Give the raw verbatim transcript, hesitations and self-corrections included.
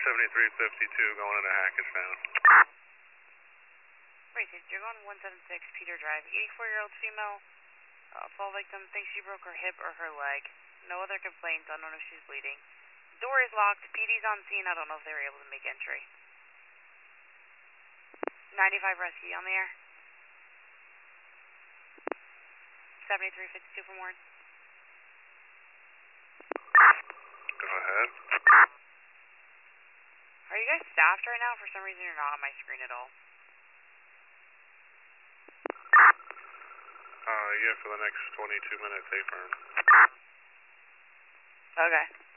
seventy-three fifty-two going into Hackettstown. Right, you're going one seven six Peter Drive. eighty-four-year-old female, uh, fall victim, thinks she broke her hip or her leg. No other complaints, unknown if she's bleeding. Door is locked, P D's on scene, I don't know if they were able to make entry. ninety-five rescue on the air. seventy-three fifty-two from Warren. Go ahead. Are you guys staffed right now? For some reason you're not on my screen at all. Uh, yeah, for the next twenty-two minutes, A-firm. Okay.